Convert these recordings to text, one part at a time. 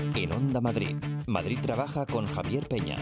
En Onda Madrid, Madrid trabaja con Javier Peña.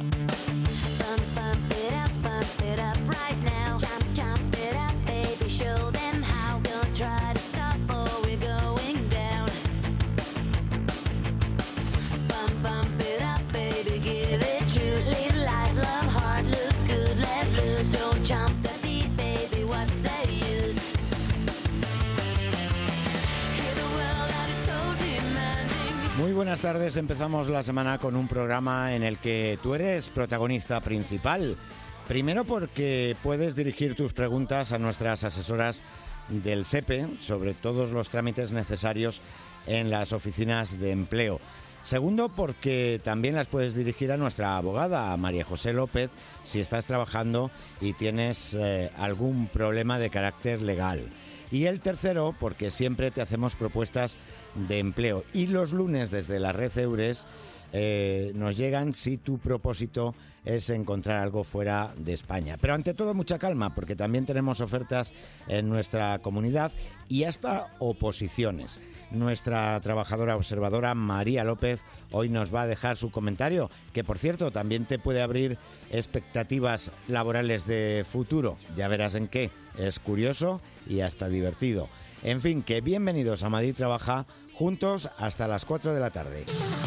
Muy buenas tardes, empezamos la semana con un programa en el que tú eres protagonista principal. Primero porque puedes dirigir tus preguntas a nuestras asesoras del SEPE sobre todos los trámites necesarios en las oficinas de empleo. Segundo, porque también las puedes dirigir a nuestra abogada, a María José López, si estás trabajando y tienes algún problema de carácter legal. Y el tercero, porque siempre te hacemos propuestas de empleo. Y los lunes desde la red Eures nos llegan si tu propósito es encontrar algo fuera de España. Pero ante todo mucha calma, porque también tenemos ofertas en nuestra comunidad y hasta oposiciones. Nuestra trabajadora observadora María López hoy nos va a dejar su comentario, que por cierto también te puede abrir expectativas laborales de futuro. Ya verás en qué. Es curioso y hasta divertido. En fin, que bienvenidos a Madrid Trabaja, juntos hasta las 4 de la tarde.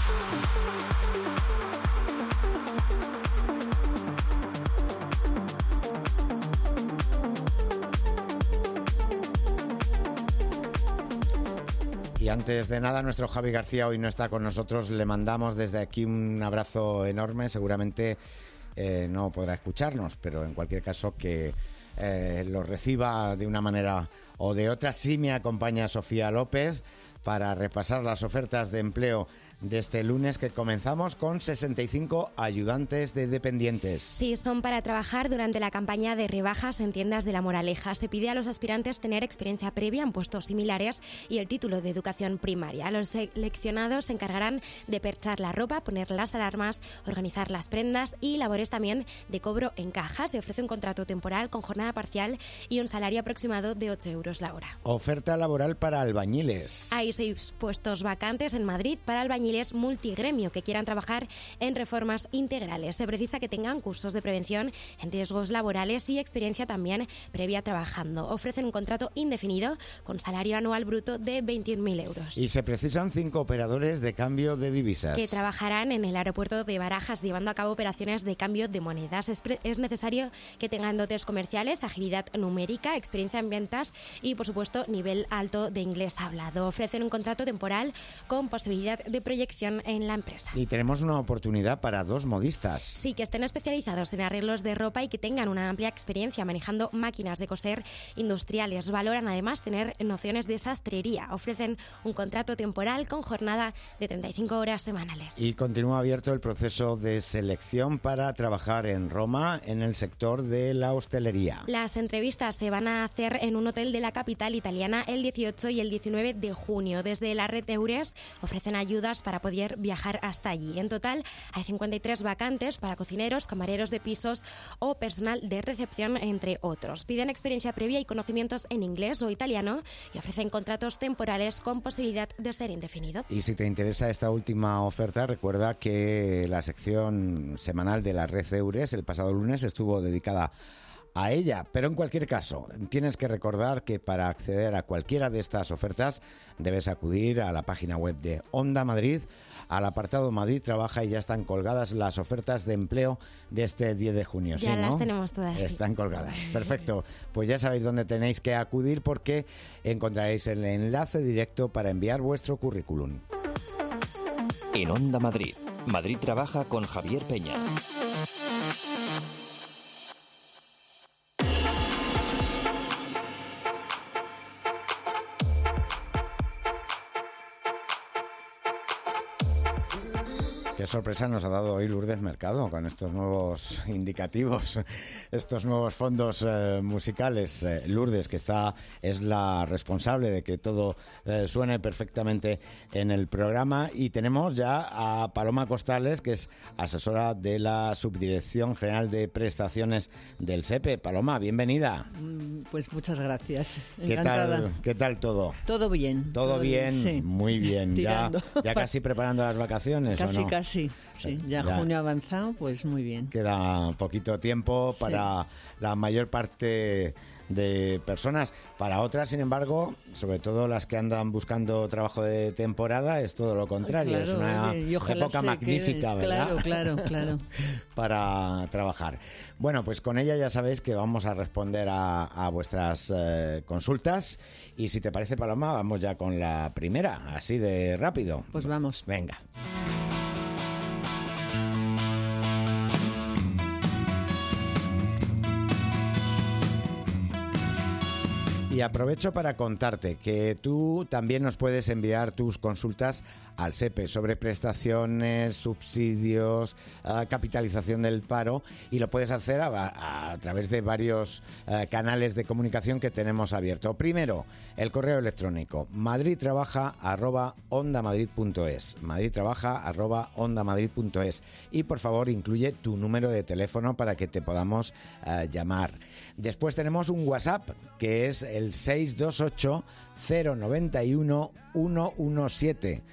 Y antes de nada, nuestro Javi García hoy no está con nosotros. Le mandamos desde aquí un abrazo enorme. Seguramente no podrá escucharnos, pero en cualquier caso que lo reciba de una manera o de otra. Sí me acompaña Sofía López para repasar las ofertas de empleo de este lunes, que comenzamos con 65 ayudantes de dependientes. Sí, son para trabajar durante la campaña de rebajas en tiendas de La Moraleja. Se pide a los aspirantes tener experiencia previa en puestos similares y el título de educación primaria. Los seleccionados se encargarán de perchar la ropa, poner las alarmas, organizar las prendas y labores también de cobro en caja. Se ofrece un contrato temporal con jornada parcial y un salario aproximado de 8 euros la hora. Oferta laboral para albañiles. Hay 6 puestos vacantes en Madrid para albañiles multigremio que quieran trabajar en reformas integrales. Se precisa que tengan cursos de prevención en riesgos laborales y experiencia también previa trabajando. Ofrecen un contrato indefinido con salario anual bruto de 21.000 euros. Y se precisan 5 operadores de cambio de divisas que trabajarán en el aeropuerto de Barajas llevando a cabo operaciones de cambio de monedas. Es necesario que tengan dotes comerciales, agilidad numérica, experiencia en ventas y, por supuesto, nivel alto de inglés hablado. Ofrecen un contrato temporal con posibilidad de proyección en la empresa. Y tenemos una oportunidad para 2 modistas. Sí, que estén especializados en arreglos de ropa y que tengan una amplia experiencia manejando máquinas de coser industriales. Valoran además tener nociones de sastrería. Ofrecen un contrato temporal con jornada de 35 horas semanales. Y continúa abierto el proceso de selección para trabajar en Roma en el sector de la hostelería. Las entrevistas se van a hacer en un hotel de la capital italiana el 18 y el 19 de junio. Desde la red Eures ofrecen ayudas para poder viajar hasta allí. En total hay 53 vacantes para cocineros, camareros de pisos o personal de recepción, entre otros. Piden experiencia previa y conocimientos en inglés o italiano y ofrecen contratos temporales con posibilidad de ser indefinido. Y si te interesa esta última oferta, recuerda que la sección semanal de la red Eures el pasado lunes estuvo dedicada a ella, pero en cualquier caso tienes que recordar que para acceder a cualquiera de estas ofertas debes acudir a la página web de Onda Madrid, al apartado Madrid Trabaja, y ya están colgadas las ofertas de empleo de este 10 de junio. Ya ¿sí, las no? tenemos todas. Están colgadas. Perfecto. Pues ya sabéis dónde tenéis que acudir, porque encontraréis el enlace directo para enviar vuestro currículum. En Onda Madrid, Madrid Trabaja con Javier Peña. Qué sorpresa nos ha dado hoy Lourdes Mercado con estos nuevos indicativos, estos nuevos fondos musicales. Lourdes, que es la responsable de que todo suene perfectamente en el programa. Y tenemos ya a Paloma Costales, que es asesora de la Subdirección General de Prestaciones del SEPE. Paloma, bienvenida. Pues muchas gracias. Encantada. ¿Qué tal todo? Todo bien. ¿Todo bien? Sí. Muy bien. ¿Ya casi preparando las vacaciones casi, o no? Casi. Sí, ya junio avanzado, pues muy bien. Queda poquito tiempo para la mayor parte de personas. Para otras, sin embargo, sobre todo las que andan buscando trabajo de temporada, es todo lo contrario. Claro, es una época magnífica, ¿verdad? Claro. Para trabajar. Bueno, pues con ella ya sabéis que vamos a responder a vuestras consultas. Y si te parece, Paloma, vamos ya con la primera, así de rápido. Pues vamos. Venga. Y aprovecho para contarte que tú también nos puedes enviar tus consultas al SEPE sobre prestaciones, subsidios, capitalización del paro, y lo puedes hacer a través de varios canales de comunicación que tenemos abierto. Primero, el correo electrónico madridtrabaja@ondamadrid.es, madridtrabaja@ondamadrid.es, y por favor incluye tu número de teléfono para que te podamos llamar. Después tenemos un WhatsApp que es el 628 091 117.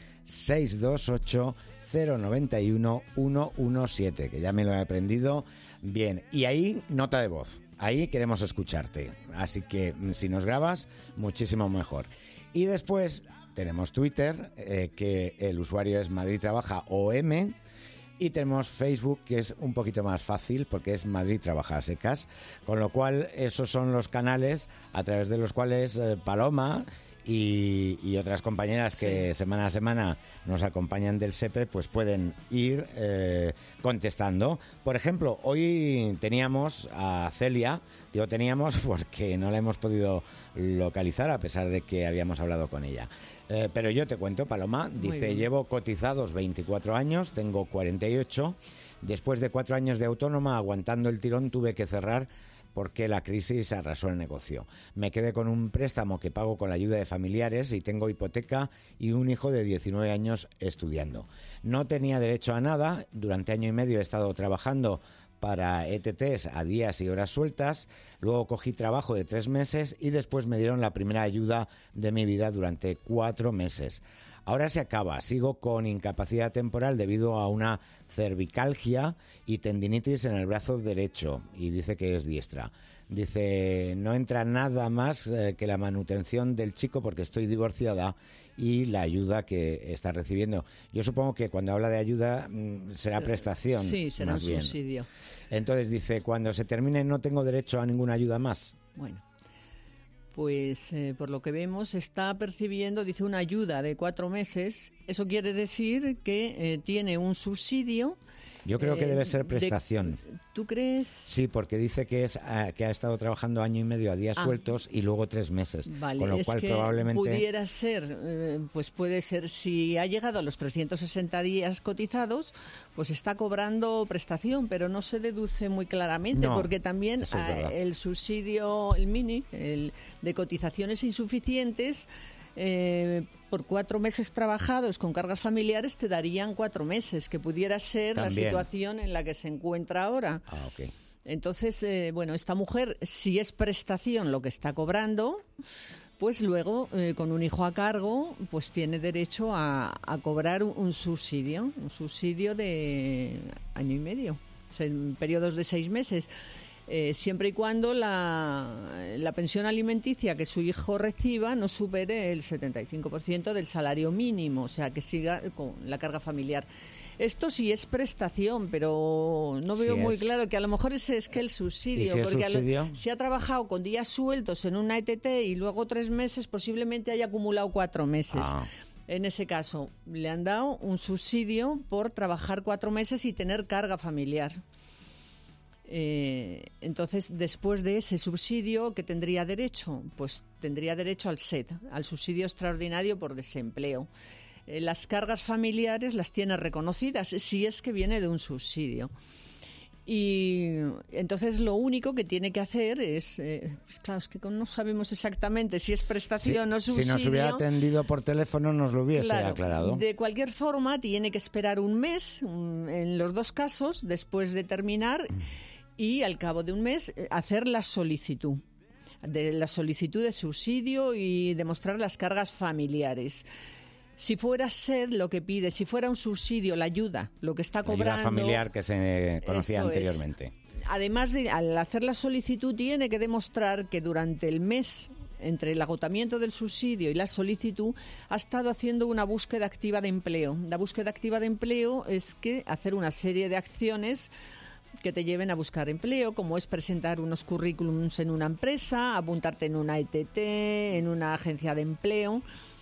628 091 117, que ya me lo he aprendido bien. Y ahí, nota de voz. Ahí queremos escucharte. Así que si nos grabas, muchísimo mejor. Y después tenemos Twitter, que el usuario es Madrid Trabaja OM. Y tenemos Facebook, que es un poquito más fácil porque es Madrid Trabaja a secas. Con lo cual, esos son los canales a través de los cuales Paloma y otras compañeras que semana a semana nos acompañan del SEPE, pues pueden ir contestando. Por ejemplo, hoy teníamos a Celia, digo teníamos porque no la hemos podido localizar a pesar de que habíamos hablado con ella. Pero yo te cuento, Paloma, dice, llevo cotizados 24 años, tengo 48. Después de 4 años de autónoma, aguantando el tirón, tuve que cerrar porque la crisis arrasó el negocio. Me quedé con un préstamo que pago con la ayuda de familiares y tengo hipoteca y un hijo de 19 años estudiando. No tenía derecho a nada. Durante año y medio he estado trabajando para ETTs a días y horas sueltas. Luego cogí trabajo de 3 meses y después me dieron la primera ayuda de mi vida durante 4 meses. Ahora se acaba. Sigo con incapacidad temporal debido a una cervicalgia y tendinitis en el brazo derecho. Y dice que es diestra. Dice, no entra nada más que la manutención del chico porque estoy divorciada y la ayuda que está recibiendo. Yo supongo que cuando habla de ayuda será prestación. Sí, será un subsidio. Entonces dice, cuando se termine no tengo derecho a ninguna ayuda más. Bueno. Pues por lo que vemos está percibiendo, dice, una ayuda de 4 meses. Eso quiere decir que tiene un subsidio. Yo creo que debe ser prestación. ¿Tú crees? Sí, porque dice que que ha estado trabajando año y medio a días sueltos y luego 3 meses. Vale, con lo cual que probablemente pudiera ser, pues puede ser, si ha llegado a los 360 días cotizados, pues está cobrando prestación, pero no se deduce muy claramente, porque también el subsidio, el mini, el de cotizaciones insuficientes, por 4 meses trabajados con cargas familiares te darían 4 meses, que pudiera ser también la situación en la que se encuentra ahora. Okay. Entonces, bueno, esta mujer, si es prestación lo que está cobrando, pues luego, con un hijo a cargo, pues tiene derecho a cobrar un subsidio de año y medio, o sea, en periodos de 6 meses. Siempre y cuando la pensión alimenticia que su hijo reciba no supere el 75% del salario mínimo, o sea, que siga con la carga familiar. Esto sí es prestación, pero no veo muy claro que a lo mejor ese es que el subsidio, porque si ha trabajado con días sueltos en una ETT y luego 3 meses, posiblemente haya acumulado 4 meses. En ese caso, le han dado un subsidio por trabajar 4 meses y tener carga familiar. Entonces, después de ese subsidio, ¿qué tendría derecho? Pues tendría derecho al SED, al subsidio extraordinario por desempleo. las cargas familiares las tiene reconocidas, si es que viene de un subsidio. Y entonces lo único que tiene que hacer es, pues claro, es que no sabemos exactamente si es prestación o subsidio. Si nos hubiera atendido por teléfono nos lo hubiese aclarado. De cualquier forma, tiene que esperar un mes, en los dos casos, después de terminar, y al cabo de un mes hacer la solicitud de subsidio y demostrar las cargas familiares. Si fuera SED lo que pide, si fuera un subsidio, la ayuda, lo que está cobrando... La ayuda familiar que se conocía anteriormente. Además, al hacer la solicitud, tiene que demostrar que durante el mes, entre el agotamiento del subsidio y la solicitud, ha estado haciendo una búsqueda activa de empleo. La búsqueda activa de empleo es que hacer una serie de acciones que te lleven a buscar empleo, como es presentar unos currículums en una empresa, apuntarte en una ETT, en una agencia de empleo...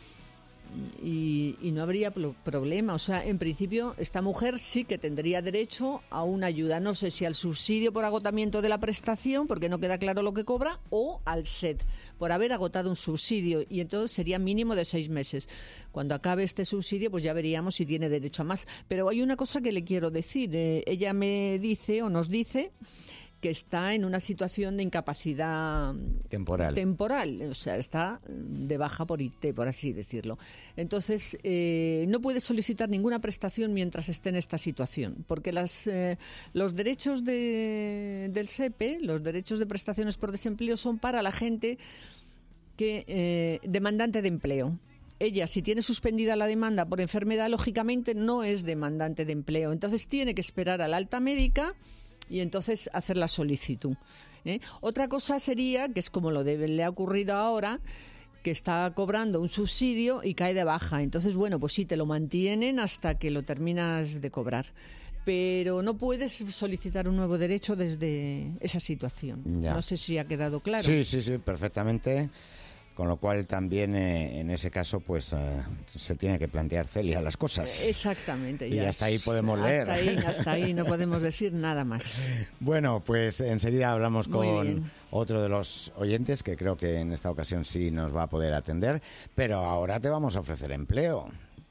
Y no habría problema. O sea, en principio, esta mujer sí que tendría derecho a una ayuda. No sé si al subsidio por agotamiento de la prestación, porque no queda claro lo que cobra, o al SED, por haber agotado un subsidio. Y entonces sería mínimo de 6 meses. Cuando acabe este subsidio, pues ya veríamos si tiene derecho a más. Pero hay una cosa que le quiero decir. Ella me dice, o nos dice, que está en una situación de incapacidad temporal, o sea, está de baja por IT, por así decirlo. Entonces, no puede solicitar ninguna prestación mientras esté en esta situación, porque los derechos del SEPE, los derechos de prestaciones por desempleo, son para la gente que demandante de empleo. Ella, si tiene suspendida la demanda por enfermedad, lógicamente no es demandante de empleo. Entonces, tiene que esperar a la alta médica y entonces hacer la solicitud. Otra cosa sería, que es como le ha ocurrido ahora, que está cobrando un subsidio y cae de baja. Entonces, bueno, pues sí, te lo mantienen hasta que lo terminas de cobrar. Pero no puedes solicitar un nuevo derecho desde esa situación. Ya. No sé si ha quedado claro. Sí, perfectamente. Con lo cual también en ese caso pues se tiene que plantear Celia las cosas. Exactamente. Y hasta ahí podemos leer. Hasta ahí no podemos decir nada más. Bueno, pues enseguida hablamos con otro de los oyentes que creo que en esta ocasión sí nos va a poder atender, pero ahora te vamos a ofrecer empleo.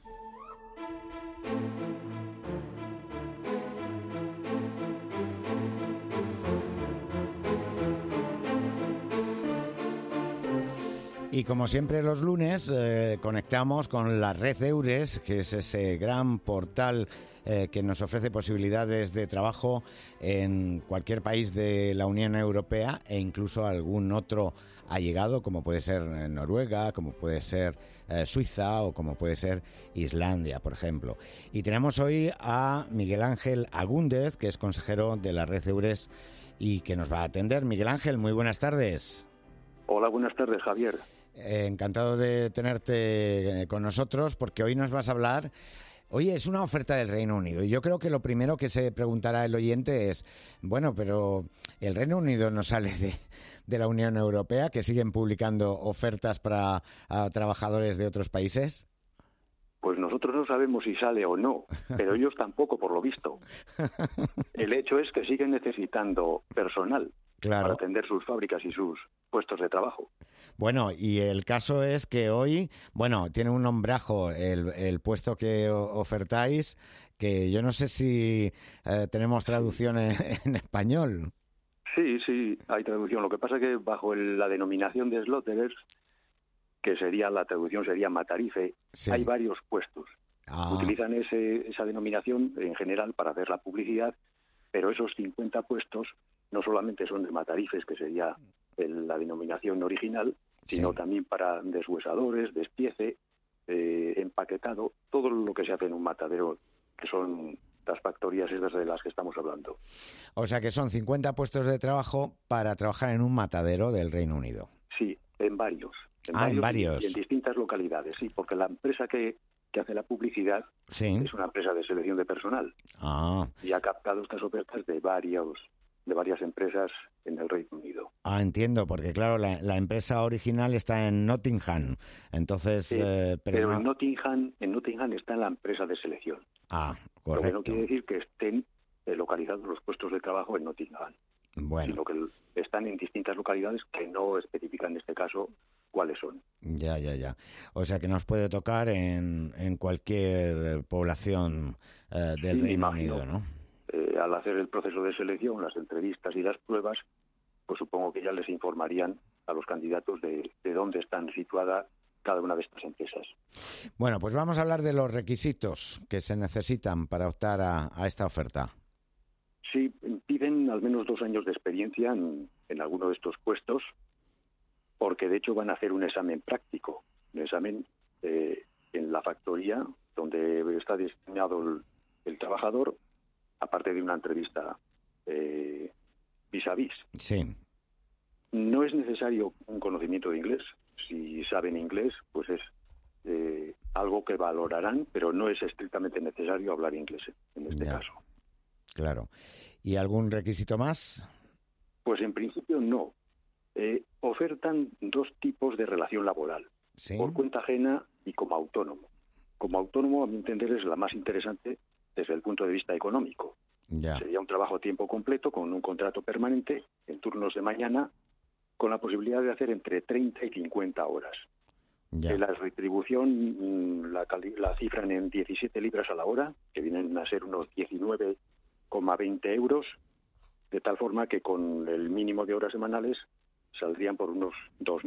Y como siempre los lunes conectamos con la Red Eures, que es ese gran portal que nos ofrece posibilidades de trabajo en cualquier país de la Unión Europea e incluso algún otro allegado, como puede ser Noruega, como puede ser Suiza o como puede ser Islandia, por ejemplo. Y tenemos hoy a Miguel Ángel Agúndez, que es consejero de la Red Eures y que nos va a atender. Miguel Ángel, muy buenas tardes. Hola, buenas tardes, Javier. Encantado de tenerte con nosotros porque hoy nos vas a hablar. Oye, es una oferta del Reino Unido y yo creo que lo primero que se preguntará el oyente es, bueno, pero el Reino Unido no sale de la Unión Europea, que siguen publicando ofertas para trabajadores de otros países. Pues nosotros no sabemos si sale o no, pero ellos tampoco, por lo visto. El hecho es que siguen necesitando personal para atender sus fábricas y sus puestos de trabajo. Bueno, y el caso es que hoy, bueno, tiene un nombrajo el puesto que ofertáis, que yo no sé si tenemos traducción en español. Sí, hay traducción. Lo que pasa es que bajo la denominación de Slaughterers, que sería la traducción sería Matarife, hay varios puestos. Utilizan esa denominación en general para hacer la publicidad, pero esos 50 puestos no solamente son de Matarifes, que sería la denominación original, sino también para deshuesadores, despiece, empaquetado, todo lo que se hace en un matadero, que son las factorías esas de las que estamos hablando. O sea que son 50 puestos de trabajo para trabajar en un matadero del Reino Unido. Sí, en varios. En varios. Y en distintas localidades, sí, porque la empresa que hace la publicidad es una empresa de selección de personal. Y ha captado estas ofertas de varias empresas en el Reino Unido. Entiendo, porque claro, la empresa original está en Nottingham, entonces... pero en Nottingham está la empresa de selección. Correcto. Lo que no quiere decir que estén localizados los puestos de trabajo en Nottingham. sino que están en distintas localidades que no especifican en este caso cuáles son. Ya. O sea que nos puede tocar en cualquier población del Reino Unido, ¿no? Al hacer el proceso de selección, las entrevistas y las pruebas, pues supongo que ya les informarían a los candidatos de dónde están situadas cada una de estas empresas. Bueno, pues vamos a hablar de los requisitos que se necesitan para optar a esta oferta. Sí, piden al menos 2 años de experiencia en alguno de estos puestos, porque de hecho van a hacer un examen práctico, un examen en la factoría donde está destinado el trabajador, aparte de una entrevista vis a vis. Sí. No es necesario un conocimiento de inglés. Si saben inglés, pues es algo que valorarán, pero no es estrictamente necesario hablar inglés en este caso. Claro. ¿Y algún requisito más? Pues en principio no. Ofertan 2 tipos de relación laboral, ¿sí? Por cuenta ajena y como autónomo. Como autónomo, a mi entender, es la más interesante desde el punto de vista económico. Ya. Sería un trabajo a tiempo completo con un contrato permanente en turnos de mañana, con la posibilidad de hacer entre 30 y 50 horas. La retribución la cifran en 17 libras a la hora, que vienen a ser unos 19,20 euros, de tal forma que con el mínimo de horas semanales saldrían por unos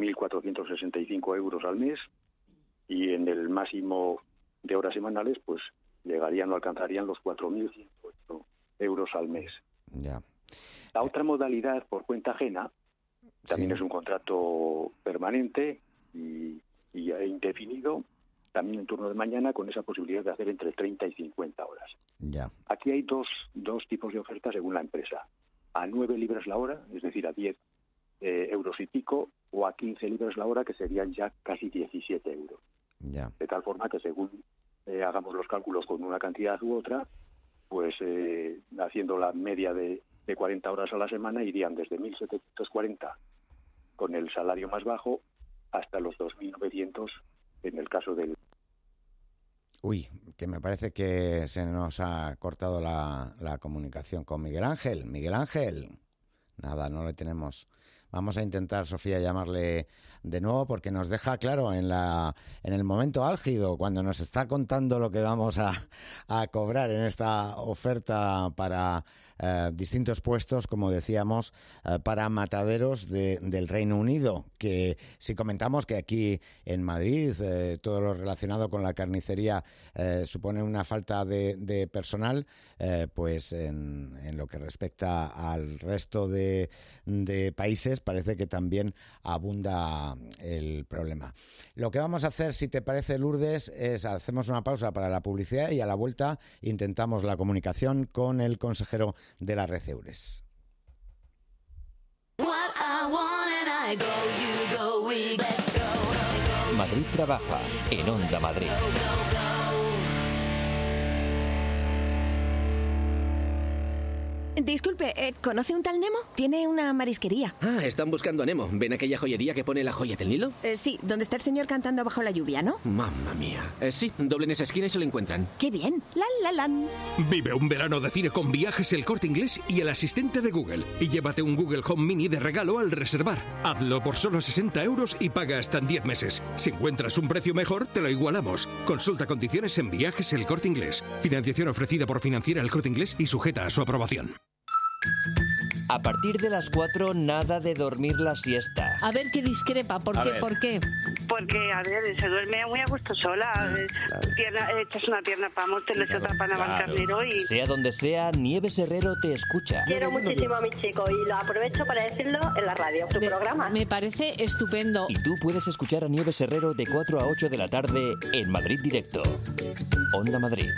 2.465 euros al mes, y en el máximo de horas semanales pues llegarían o alcanzarían los 4.108 euros al mes. Ya. La otra modalidad por cuenta ajena también es un contrato permanente y indefinido, también en turno de mañana, con esa posibilidad de hacer entre 30 y 50 horas. Ya. Aquí hay dos tipos de ofertas según la empresa. A 9 libras la hora, es decir, a 10 euros y pico, o a 15 libras la hora, que serían ya casi 17 euros. Ya. De tal forma que según hagamos los cálculos con una cantidad u otra, pues haciendo la media de 40 horas a la semana, irían desde 1.740 con el salario más bajo hasta los 2.900 en el caso del... Uy, que me parece que se nos ha cortado la comunicación con Miguel Ángel. Miguel Ángel, nada, no le tenemos. Vamos a intentar, Sofía, llamarle de nuevo porque nos deja, claro, en el momento álgido, cuando nos está contando lo que vamos a cobrar en esta oferta para distintos puestos, como decíamos, para mataderos del Reino Unido, que si comentamos que aquí en Madrid todo lo relacionado con la carnicería supone una falta de personal, pues en lo que respecta al resto de países parece que también abunda el problema. Lo que vamos a hacer, si te parece, Lourdes, es hacemos una pausa para la publicidad y a la vuelta intentamos la comunicación con el consejero de la red Eures. Madrid trabaja en Onda Madrid. Disculpe, ¿conoce un tal Nemo? Tiene una marisquería. Ah, están buscando a Nemo. ¿Ven aquella joyería que pone la joya del Nilo? Sí, donde está el señor cantando bajo la lluvia, ¿no? Mamma mía. Sí, doblen esa esquina y se lo encuentran. ¡Qué bien! ¡La! Vive un verano de cine con Viajes El Corte Inglés y el asistente de Google. Y llévate un Google Home Mini de regalo al reservar. Hazlo por solo 60 euros y paga hasta en 10 meses. Si encuentras un precio mejor, te lo igualamos. Consulta condiciones en Viajes El Corte Inglés. Financiación ofrecida por Financiera El Corte Inglés y sujeta a su aprobación. A partir de las 4, nada de dormir la siesta. A ver qué discrepa, ¿por qué? Porque, a ver, se duerme muy a gusto sola. Echas una pierna para Móstoles, otra para Navalcarnero y... Sea donde sea, Nieves Herrero te escucha. Quiero muchísimo a mi chico y lo aprovecho para decirlo en la radio, tu programa. Me parece estupendo. Y tú puedes escuchar a Nieves Herrero de 4 a 8 de la tarde en Madrid Directo. Onda Madrid.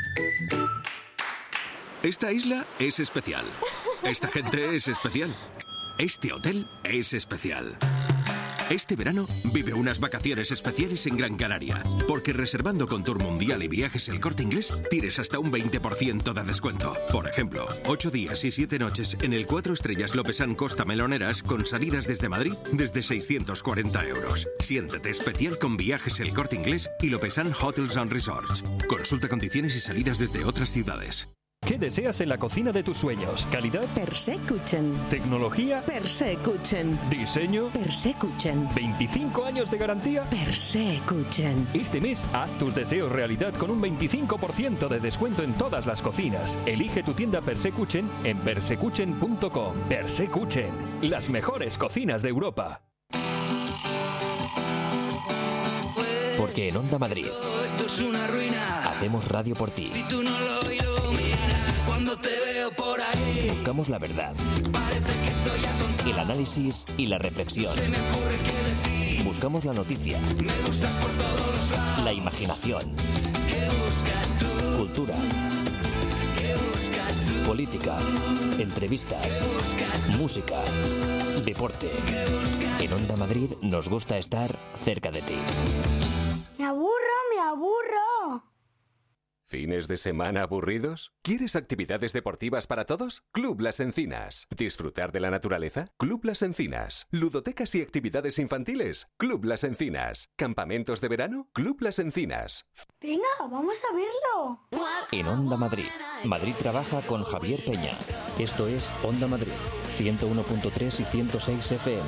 Esta isla es especial. Esta gente es especial. Este hotel es especial. Este verano vive unas vacaciones especiales en Gran Canaria, porque reservando con Tour Mundial y Viajes El Corte Inglés tienes hasta un 20% de descuento. Por ejemplo, 8 días y 7 noches en el 4 estrellas Lopesán Costa Meloneras con salidas desde Madrid desde 640 euros. Siéntete especial con Viajes El Corte Inglés y Lopesán Hotels and Resorts. Consulta condiciones y salidas desde otras ciudades. ¿Qué deseas en la cocina de tus sueños? ¿Calidad? Persekuchen. ¿Tecnología? Persekuchen. ¿Diseño? Persekuchen. 25 años de garantía. Persekuchen. Este mes haz tus deseos realidad con un 25% de descuento en todas las cocinas. Elige tu tienda Persekuchen en persekuchen.com. Persekuchen, las mejores cocinas de Europa. Porque en Onda Madrid esto es una ruina. Hacemos radio por ti. Si tú no lo iluminas, cuando te veo por ahí, buscamos la verdad, parece que estoy atontado. el análisis y la reflexión. Se me ocurre qué decir. Buscamos la noticia, Me gustas por todos los lados. la imaginación, ¿Qué buscas tú? cultura, ¿Qué buscas tú? política, entrevistas, música, deporte. En Onda Madrid nos gusta estar cerca de ti. ¡Me aburro! ¿Fines de semana aburridos? ¿Quieres actividades deportivas para todos? Club Las Encinas. ¿Disfrutar de la naturaleza? Club Las Encinas. ¿Ludotecas y actividades infantiles? Club Las Encinas. ¿Campamentos de verano? Club Las Encinas. Venga, vamos a verlo. En Onda Madrid, Madrid trabaja con Javier Peña. Esto es Onda Madrid, 101.3 y 106 FM.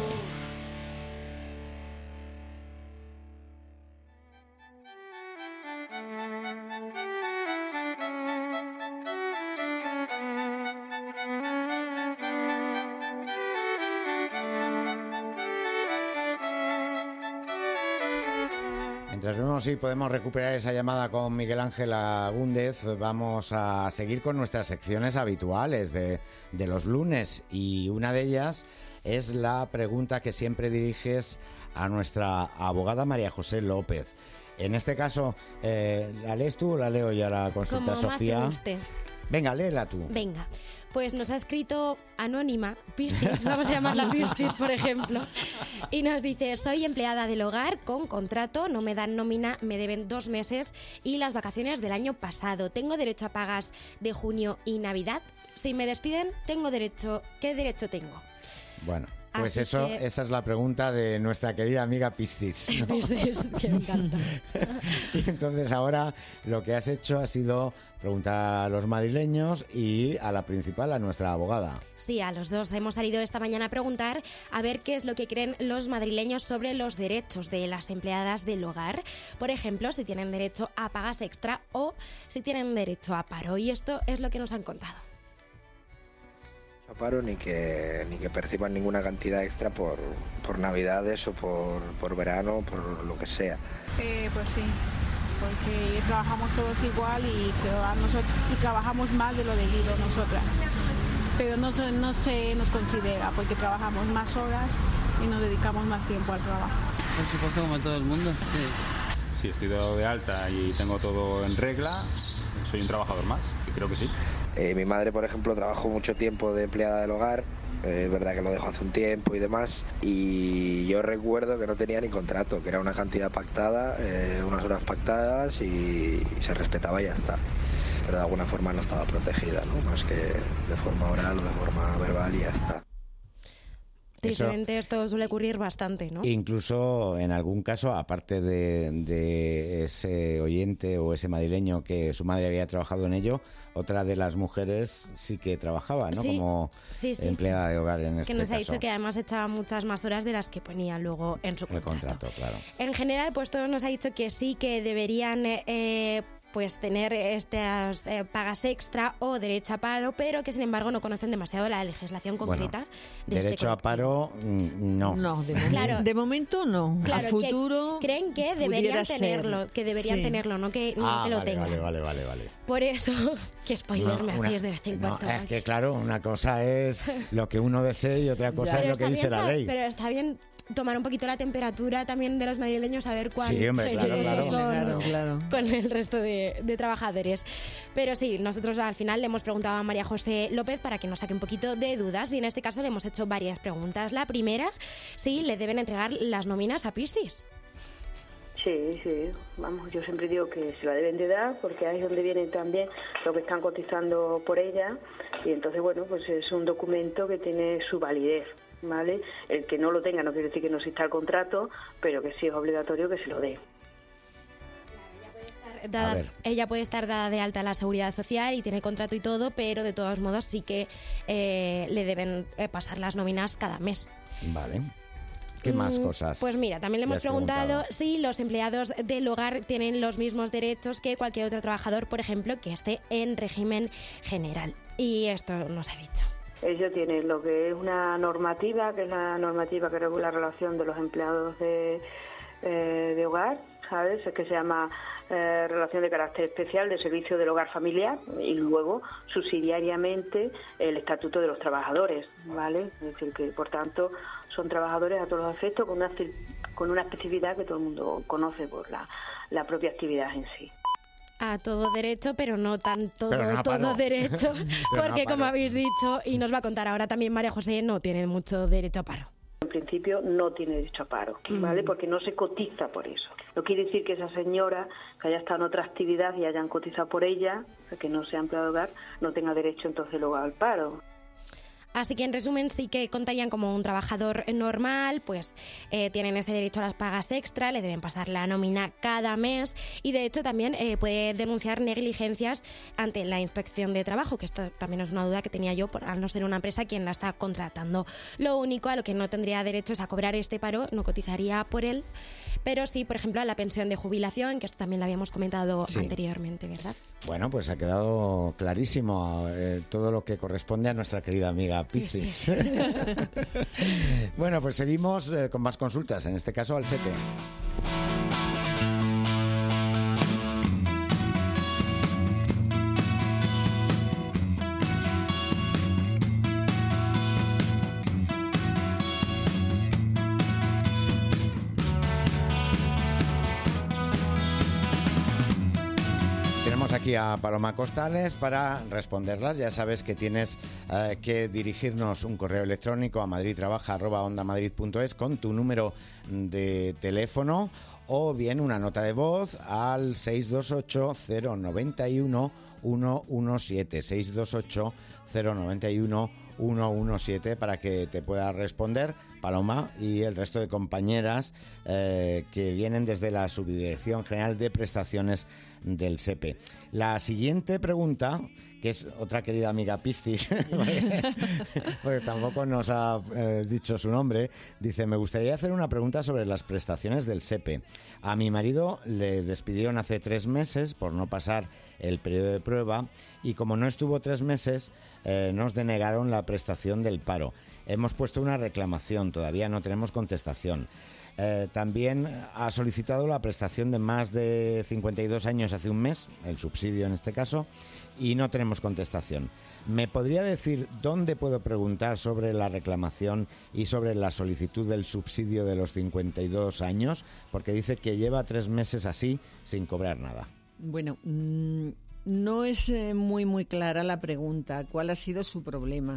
Mientras vemos si podemos recuperar esa llamada con Miguel Ángel Agúndez, vamos a seguir con nuestras secciones habituales de los lunes, y una de ellas es la pregunta que siempre diriges a nuestra abogada María José López. En este caso, ¿la lees tú o la leo ya la consulta, Como Sofía? más te guste. Venga, léela tú. Venga, pues nos ha escrito Anónima, Piscis, vamos a llamarla Piscis, por ejemplo, y nos dice: soy empleada del hogar con contrato, no me dan nómina, me deben 2 meses y las vacaciones del año pasado. ¿Tengo derecho a pagas de junio y Navidad? Si me despiden, ¿tengo derecho? ¿Qué derecho tengo? Bueno, pues Así que... esa es la pregunta de nuestra querida amiga Piscis, ¿no? Piscis, que me encanta. Y entonces ahora lo que has hecho ha sido preguntar a los madrileños y a la principal, a nuestra abogada. Sí, a los dos hemos salido esta mañana a preguntar a ver qué es lo que creen los madrileños sobre los derechos de las empleadas del hogar. Por ejemplo, si tienen derecho a pagas extra o si tienen derecho a paro. Y esto es lo que nos han contado. A paro ni que perciban ninguna cantidad extra por Navidades o por verano, por lo que sea. Pues sí, porque trabajamos todos igual y trabajamos más de lo debido nosotras. Pero no se nos considera porque trabajamos más horas y nos dedicamos más tiempo al trabajo. Por supuesto, como todo el mundo. Sí. Si estoy dado de alta y tengo todo en regla, soy un trabajador más, y creo que sí. Mi madre, por ejemplo, trabajó mucho tiempo de empleada del hogar, es verdad que lo dejó hace un tiempo y demás, y yo recuerdo que no tenía ni contrato, que era una cantidad pactada, unas horas pactadas y se respetaba y ya está. Pero de alguna forma no estaba protegida, ¿no? Más que de forma oral o de forma verbal y ya está. Tristemente esto suele ocurrir bastante, ¿no? Incluso en algún caso, aparte de ese oyente o ese madrileño que su madre había trabajado en ello, otra de las mujeres sí que trabajaba, ¿no? Sí, como sí. empleada de hogar en este caso. Que nos ha dicho que además echaba muchas más horas de las que ponía luego en su contrato. El contrato, claro. En general, pues todos nos ha dicho que sí, que deberían... pues tener estas pagas extra o derecho a paro, pero que sin embargo no conocen demasiado la legislación concreta de derecho a paro, no. No, claro. De momento no. Claro, a futuro creen que deberían tenerlo, ser. que deberían tenerlo, no que lo tengan. Vale. Por eso, qué spoiler me hacéis de vez en cuando. Es que claro, una cosa es lo que uno desee y otra cosa es lo que dice la ley. Pero está bien tomar un poquito la temperatura también de los madrileños, a ver cuán claro. con el resto de trabajadores. Pero sí, nosotros al final le hemos preguntado a María José López para que nos saque un poquito de dudas, y en este caso le hemos hecho varias preguntas. La primera, si le deben entregar las nóminas a Piscis. Sí, vamos, yo siempre digo que se la deben de dar, porque ahí es donde viene también lo que están cotizando por ella, y entonces, bueno, pues es un documento que tiene su validez, ¿vale? El que no lo tenga no quiere decir que no exista el contrato, pero que sí es obligatorio que se lo dé. ella puede estar dada de alta en la Seguridad Social y tiene contrato y todo, pero de todos modos sí que le deben pasar las nóminas cada mes. Vale. ¿Qué más cosas? Pues mira, también le hemos preguntado si los empleados del hogar tienen los mismos derechos que cualquier otro trabajador, por ejemplo, que esté en régimen general. Y esto nos ha dicho. Ellos tienen lo que es una normativa, que es la normativa que regula la relación de los empleados de hogar, ¿sabes? Que se llama relación de carácter especial de servicio del hogar familiar, y luego subsidiariamente el estatuto de los trabajadores, ¿vale? Es decir, que por tanto son trabajadores a todos los efectos con una especificidad que todo el mundo conoce por la propia actividad en sí. A todo derecho, pero no tanto todo derecho, porque como habéis dicho, y nos va a contar ahora también María José, no tienen mucho derecho a paro. En principio no tiene derecho a paro, ¿vale? Porque no se cotiza por eso. No quiere decir que esa señora que haya estado en otra actividad y hayan cotizado por ella, que no sea empleado de hogar, no tenga derecho entonces luego al paro. Así que en resumen sí que contarían como un trabajador normal, pues tienen ese derecho a las pagas extra, le deben pasar la nómina cada mes y de hecho también puede denunciar negligencias ante la inspección de trabajo, que esto también es una duda que tenía yo al no ser una empresa quien la está contratando. Lo único a lo que no tendría derecho es a cobrar este paro, no cotizaría por él, pero sí, por ejemplo, a la pensión de jubilación, que esto también lo habíamos comentado anteriormente, ¿verdad? Bueno, pues ha quedado clarísimo todo lo que corresponde a nuestra querida amiga Piscis. Bueno, pues seguimos con más consultas, en este caso al SEPE. Aquí a Paloma Costales para responderlas. Ya sabes que tienes que dirigirnos un correo electrónico a madridtrabaja@ondamadrid.es con tu número de teléfono o bien una nota de voz al 628-091-117 628-091-117 para que te pueda responder Paloma y el resto de compañeras que vienen desde la Subdirección General de Prestaciones del SEPE. La siguiente pregunta, que es otra querida amiga Piscis, porque tampoco nos ha dicho su nombre, dice: me gustaría hacer una pregunta sobre las prestaciones del SEPE. A mi marido le despidieron hace 3 meses por no pasar el periodo de prueba y como no estuvo 3 meses nos denegaron la prestación del paro. Hemos puesto una reclamación, todavía no tenemos contestación. También ha solicitado la prestación de más de 52 años hace un mes, el subsidio en este caso, y no tenemos contestación. ¿Me podría decir dónde puedo preguntar sobre la reclamación y sobre la solicitud del subsidio de los 52 años? Porque dice que lleva 3 meses así, sin cobrar nada. Bueno, no es muy clara la pregunta. ¿Cuál ha sido su problema?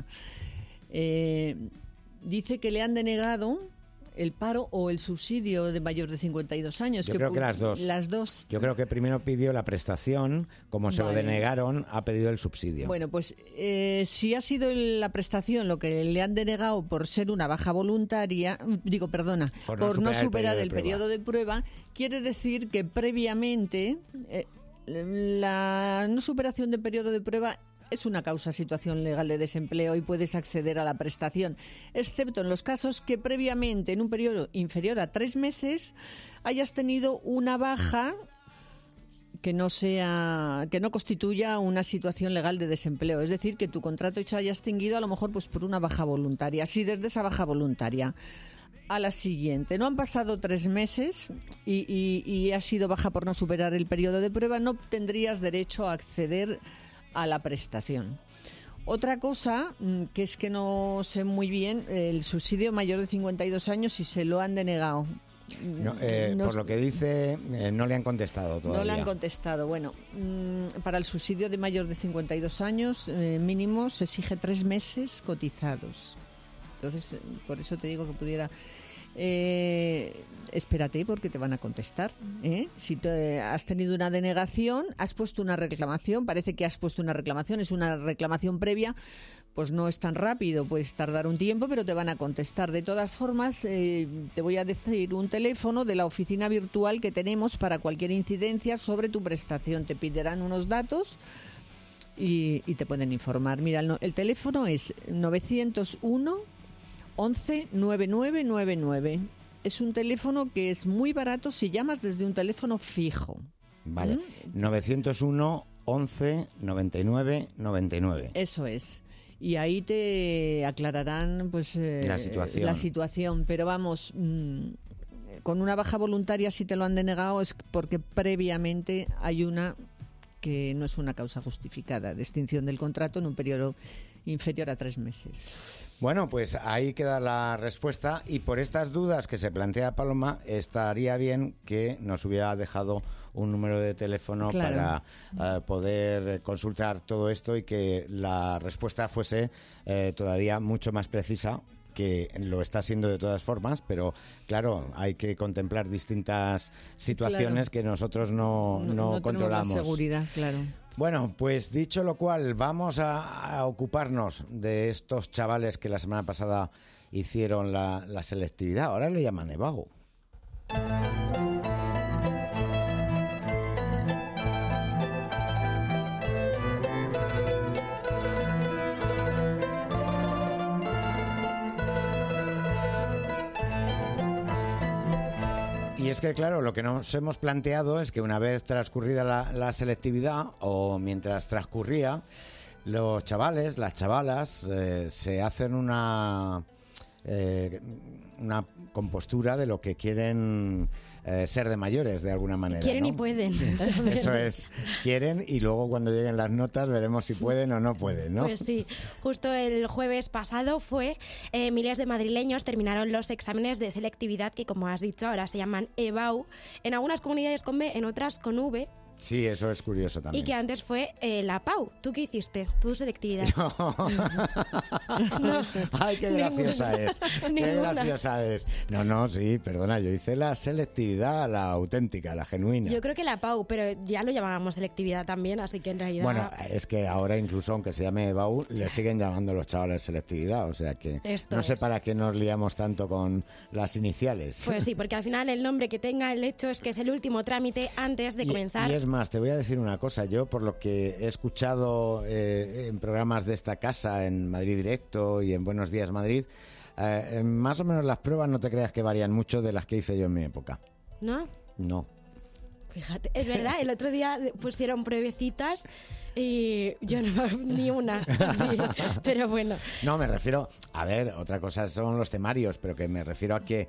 Dice que le han denegado el paro o el subsidio de mayor de 52 años. Yo creo que las dos. Las dos. Yo creo que primero pidió la prestación, como se lo denegaron, ha pedido el subsidio. Bueno, pues si ha sido la prestación lo que le han denegado por ser una baja voluntaria, por no superar el periodo de prueba, quiere decir que previamente la no superación del periodo de prueba es una causa situación legal de desempleo y puedes acceder a la prestación, excepto en los casos que previamente, en un periodo inferior a 3 meses, hayas tenido una baja que no constituya una situación legal de desempleo. Es decir, que tu contrato se haya extinguido a lo mejor pues por una baja voluntaria. Si desde esa baja voluntaria a la siguiente no han pasado 3 meses y has sido baja por no superar el periodo de prueba, no tendrías derecho a acceder a la prestación. Otra cosa, que es que no sé muy bien, el subsidio mayor de 52 años, si se lo han denegado. Por lo que dice, no le han contestado todavía. No le han contestado. Bueno, para el subsidio de mayor de 52 años, mínimo se exige 3 meses cotizados. Entonces, por eso te digo que pudiera... espérate porque te van a contestar. Si has tenido una denegación, has puesto una reclamación, parece que has puesto una reclamación, es una reclamación previa, pues no es tan rápido, puedes tardar un tiempo, pero te van a contestar. De todas formas, te voy a decir un teléfono de la oficina virtual que tenemos para cualquier incidencia sobre tu prestación. Te pedirán unos datos y te pueden informar. Mira, el teléfono es 901 11 9999. Es un teléfono que es muy barato si llamas desde un teléfono fijo. Vale, 901 11 99 99. Eso es. Y ahí te aclararán pues la situación. Pero vamos, con una baja voluntaria, si te lo han denegado, es porque previamente hay una que no es una causa justificada de extinción del contrato en un periodo inferior a 3 meses. Bueno, pues ahí queda la respuesta, y por estas dudas que se plantea Paloma, estaría bien que nos hubiera dejado un número de teléfono para poder consultar todo esto y que la respuesta fuese todavía mucho más precisa, que lo está siendo de todas formas, pero claro, hay que contemplar distintas situaciones que nosotros no controlamos. La seguridad, claro. Bueno, pues dicho lo cual, vamos a ocuparnos de estos chavales que la semana pasada hicieron la selectividad. Ahora le llaman EBAU. Y es que, claro, lo que nos hemos planteado es que una vez transcurrida la selectividad, o mientras transcurría, los chavales, las chavalas, se hacen una compostura de lo que quieren ser de mayores, de alguna manera. Quieren, ¿no? Y pueden. Eso es, quieren, y luego cuando lleguen las notas veremos si pueden o no pueden, ¿no? Pues sí, justo el jueves pasado miles de madrileños terminaron los exámenes de selectividad que, como has dicho, ahora se llaman EBAU, en algunas comunidades con B, en otras con V. Sí, eso es curioso también. Y que antes fue la PAU. ¿Tú qué hiciste? ¿Tu selectividad? No. Ay, qué graciosa es. Qué graciosa es. No, sí, perdona, yo hice la selectividad, la auténtica, la genuina. Yo creo que la PAU, pero ya lo llamábamos selectividad también, así que en realidad... Bueno, es que ahora incluso, aunque se llame EBAU, le siguen llamando los chavales selectividad, o sea que no sé para qué nos liamos tanto con las iniciales. Pues sí, porque al final el nombre que tenga el hecho es que es el último trámite antes de comenzar... Y es más, te voy a decir una cosa. Yo, por lo que he escuchado en programas de esta casa, en Madrid Directo y en Buenos Días Madrid, más o menos las pruebas no te creas que varían mucho de las que hice yo en mi época. ¿No? No. Fíjate, es verdad, el otro día pusieron pruebecitas y yo no, ni una, pero bueno. No, me refiero, a ver, otra cosa son los temarios, pero que me refiero a que,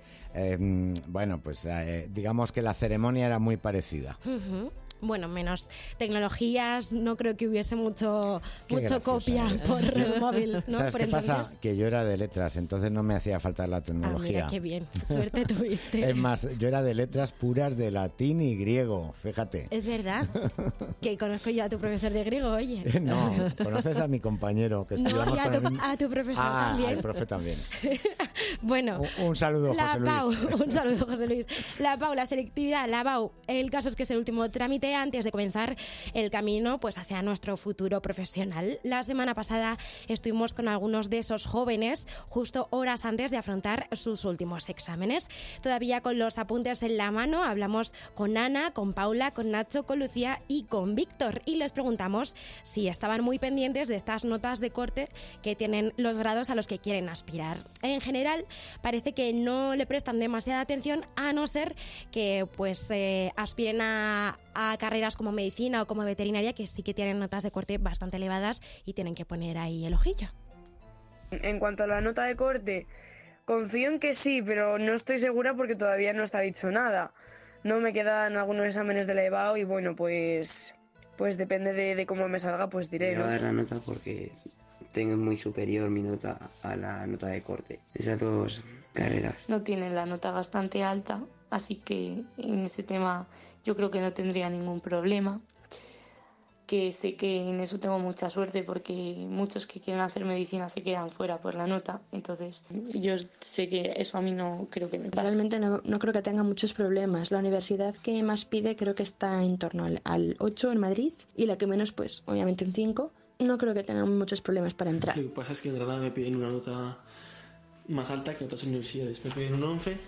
digamos que la ceremonia era muy parecida. Uh-huh. Bueno, menos tecnologías, no creo que hubiese mucho copia por el móvil, ¿no? ¿Sabes por qué entonces pasa? Que yo era de letras, entonces no me hacía falta la tecnología. Mira, qué bien, suerte tuviste. Es más, yo era de letras puras de latín y griego, fíjate. Es verdad, que conozco yo a tu profesor de griego, oye. No, conoces a mi compañero que estudiamos y a tu profesor también. Al profe también. Bueno, un saludo, José Luis. Un saludo, José Luis. La PAU, la selectividad, la PAU, el caso es que es el último trámite antes de comenzar el camino pues hacia nuestro futuro profesional. La semana pasada estuvimos con algunos de esos jóvenes justo horas antes de afrontar sus últimos exámenes. Todavía con los apuntes en la mano hablamos con Ana, con Paula, con Nacho, con Lucía y con Víctor, y les preguntamos si estaban muy pendientes de estas notas de corte que tienen los grados a los que quieren aspirar. En general parece que no le prestan demasiada atención, a no ser que pues aspiren a carreras como medicina o como veterinaria, que sí que tienen notas de corte bastante elevadas y tienen que poner ahí el ojillo. En cuanto a la nota de corte, confío en que sí, pero no estoy segura porque todavía no está dicho nada. No me quedan algunos exámenes de la EBAU y bueno, pues depende de cómo me salga, pues diré, ¿no? Voy a dar la nota porque tengo muy superior mi nota a la nota de corte. Esas dos carreras. No tienen la nota bastante alta, así que en ese tema yo creo que no tendría ningún problema. que sé que en eso tengo mucha suerte porque muchos que quieren hacer medicina se quedan fuera por la nota. Entonces yo sé que eso a mí no creo que me pase. Realmente no creo que tenga muchos problemas. La universidad que más pide creo que está en torno al 8 en Madrid y la que menos pues obviamente un 5. No creo que tengan muchos problemas para entrar. Lo que pasa es que en Granada me piden una nota más alta que en otras universidades. Me piden un 11,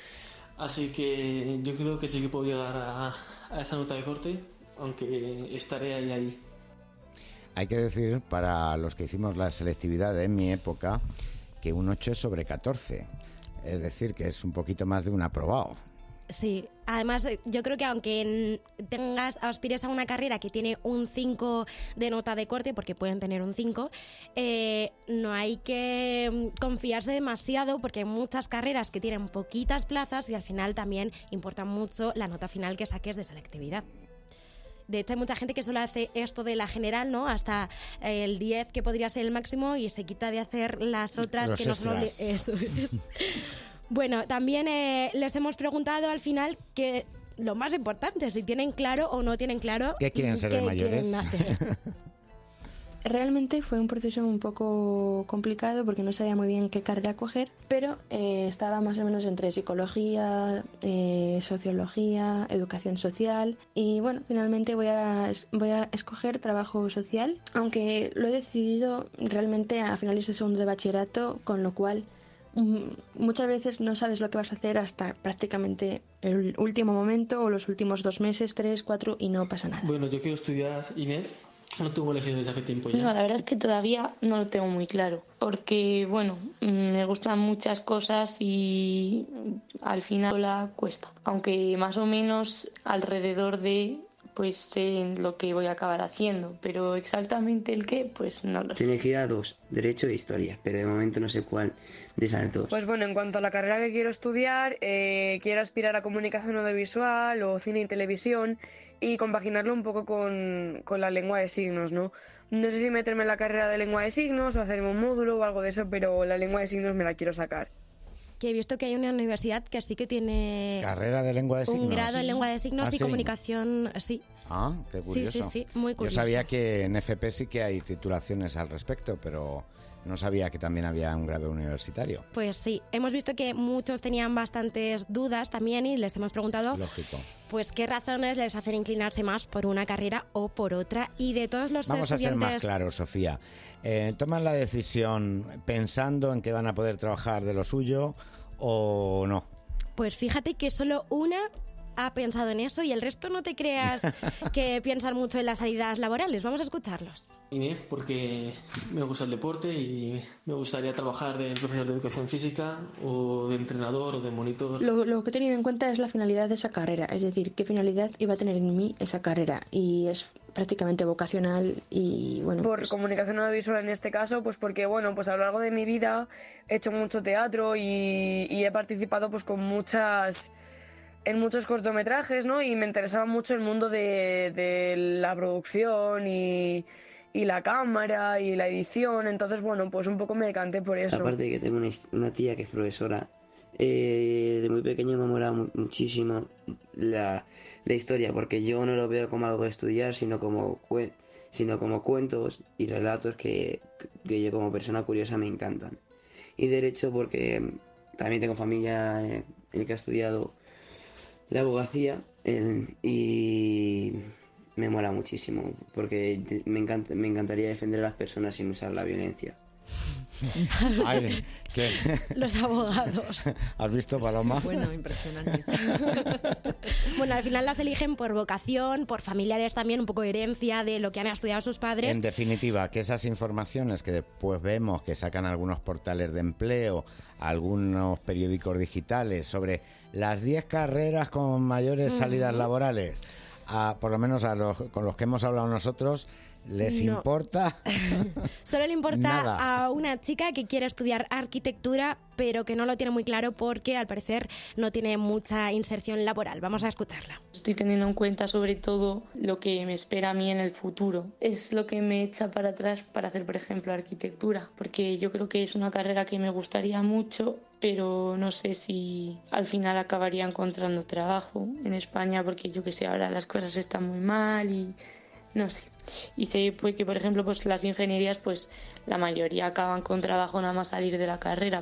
así que yo creo que sí que puedo llegar a esa nota de corte, aunque estaré ahí. Hay que decir, para los que hicimos la selectividad en mi época, que un 8 es sobre 14. Es decir, que es un poquito más de un aprobado. Sí, además yo creo que aunque aspires a una carrera que tiene un 5 de nota de corte, porque pueden tener un 5, no hay que confiarse demasiado porque hay muchas carreras que tienen poquitas plazas y al final también importa mucho la nota final que saques de selectividad. De hecho, hay mucha gente que solo hace esto de la general, ¿no? Hasta el 10, que podría ser el máximo, y se quita de hacer las otras los que no son... Eso es. Bueno, también les hemos preguntado al final que lo más importante, si tienen claro o no tienen claro ¿qué quieren ser de mayores? Quieren hacer. Realmente fue un proceso un poco complicado porque no sabía muy bien qué carrera coger, pero estaba más o menos entre psicología, sociología, educación social y bueno, finalmente voy a escoger trabajo social, aunque lo he decidido realmente a finales de segundo de bachillerato, con lo cual muchas veces no sabes lo que vas a hacer hasta prácticamente el último momento o los últimos 2 meses, 3, 4 y no pasa nada. Bueno, yo quiero estudiar INEF. No tengo elegido desde hace tiempo ya. No, la verdad es que todavía no lo tengo muy claro. Porque, bueno, me gustan muchas cosas y al final la cuesta. Aunque más o menos alrededor de, pues sé lo que voy a acabar haciendo. Pero exactamente el qué, pues no lo sé. Tiene que ir a 2, Derecho e Historia. Pero de momento no sé cuál de esas 2. Pues bueno, en cuanto a la carrera que quiero estudiar, quiero aspirar a comunicación audiovisual o cine y televisión, y compaginarlo un poco con la lengua de signos, ¿no? No sé si meterme en la carrera de lengua de signos o hacerme un módulo o algo de eso, pero la lengua de signos me la quiero sacar. Que he visto que hay una universidad que sí que tiene... ¿Carrera de lengua de signos? Un grado en lengua de signos y sí. Comunicación, sí. Ah, qué curioso. Sí, muy curioso. Yo sabía que en FP sí que hay titulaciones al respecto, pero no sabía que también había un grado universitario. Pues sí, hemos visto que muchos tenían bastantes dudas también y les hemos preguntado... Lógico. Pues qué razones les hacen inclinarse más por una carrera o por otra. Y de todos los Vamos estudiantes... a ser más claros, Sofía. ¿Toman la decisión pensando en que van a poder trabajar de lo suyo o no? Pues fíjate que solo una ha pensado en eso y el resto no te creas que piensan mucho en las salidas laborales. Vamos a escucharlos. INEF porque me gusta el deporte y me gustaría trabajar de profesor de educación física o de entrenador o de monitor. Lo que he tenido en cuenta es la finalidad de esa carrera, es decir, qué finalidad iba a tener en mí esa carrera, y es prácticamente vocacional y bueno... Por comunicación audiovisual en este caso, pues porque bueno, pues a lo largo de mi vida he hecho mucho teatro y he participado pues en muchos cortometrajes, ¿no? Y me interesaba mucho el mundo de la producción y la cámara y la edición, entonces bueno, pues un poco me decanté por eso. Aparte de que tengo una tía que es profesora, de muy pequeño me ha molado muchísimo la historia, porque yo no lo veo como algo de estudiar, sino como cuentos y relatos que yo como persona curiosa me encantan. Y derecho porque también tengo familia en la que ha estudiado la abogacía y me mola muchísimo porque me encantaría defender a las personas sin usar la violencia. Ay, ¿qué? Los abogados. ¿Has visto, Paloma? Bueno, impresionante. Bueno, al final las eligen por vocación, por familiares también, un poco de herencia de lo que han estudiado sus padres. En definitiva, que esas informaciones que después vemos que sacan algunos portales de empleo, algunos periódicos digitales sobre las 10 carreras con mayores salidas laborales, por lo menos con los que hemos hablado nosotros, ¿les importa? Solo le importa nada. A una chica que quiere estudiar arquitectura, pero que no lo tiene muy claro porque al parecer no tiene mucha inserción laboral. Vamos a escucharla. Estoy teniendo en cuenta sobre todo lo que me espera a mí en el futuro. Es lo que me echa para atrás para hacer, por ejemplo, arquitectura, porque yo creo que es una carrera que me gustaría mucho, pero no sé si al final acabaría encontrando trabajo en España, porque yo que sé, ahora las cosas están muy mal y no sé. Y sé pues, que, por ejemplo, pues las ingenierías, pues la mayoría acaban con trabajo nada más salir de la carrera.